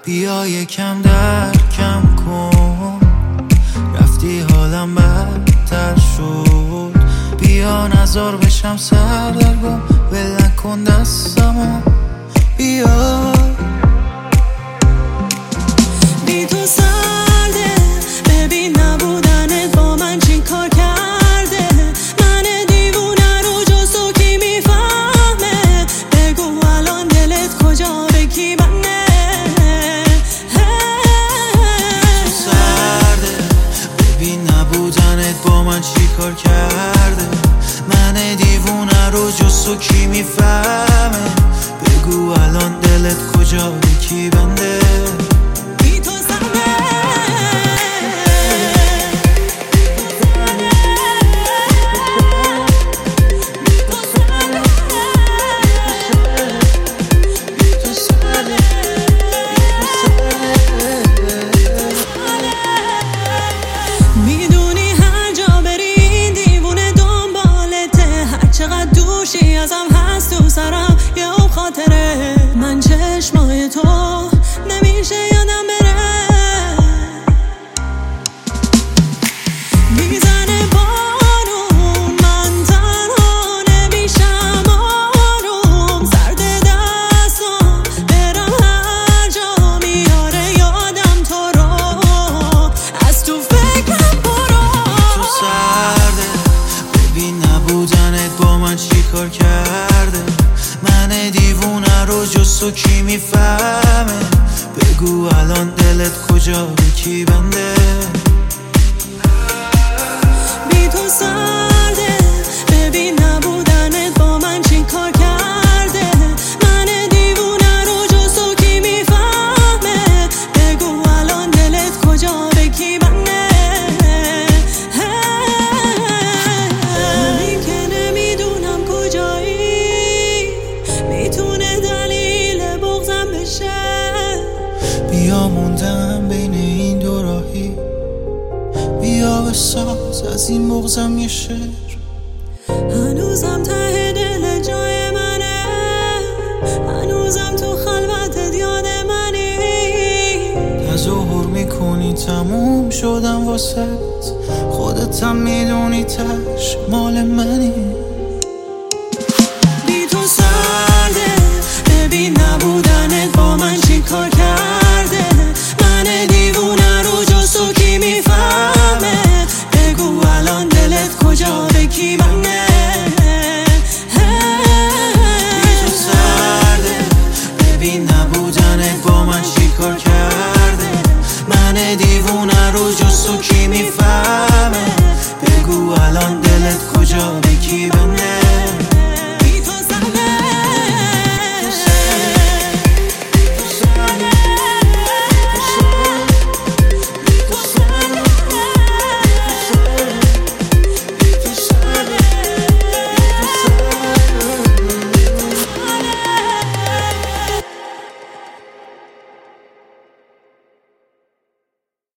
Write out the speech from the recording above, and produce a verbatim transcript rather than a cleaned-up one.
بیا یکم درکم کن، رفتی حالم بدتر شد. بیا نزار بشم سردرگم، ول نکن دستمو. بیا بی تو سرده، ببین نبودنت با من چی کار کرده. من دیوونه رو جز تو کی میفهمه؟ بگو الان دلت کجا، به کی بنده؟ تو سرده، ببین نبودنت با من چی کار کرده. من دیوونه رو جز تو کی میفهمه؟ بگو الان دلت کجا، به کی بنده؟ میدونی هر جا بری این دیوونه دنبالته، هر چقدر دوشی ازم هست تو سرم یه اون خاطره. من چشمای تو نمیشه یادم بره. میزنه بارون، من تنها نمیشم آروم. سرد دستم برم هر جا میاره یادم تو رو، از تو فکرم برو. تو سرده، ببین نبودنت با من چی کار کرده. من دیوونه رو جز تو کی میفهمه؟ بگو الان دلت کجا، به کی بنده؟ بی تو سرده، ببین نبودنت با من چی کار کرده. من دیوونه رو جز تو کی میفهمه؟ بگو الان دلت کجا، به کی بنده؟ من که نمیدونم کجایی، میتونه دلیل بغضم بشه. بیا موندم بین این دو راهی، بیا بساز از این بغضم یه شعر. هنوزم ته دل جای منه، هنوزم تو خلوتت یاد منی. تظاهر میکنی تموم شدم واسه، خودت هم میدونی تش مال منی.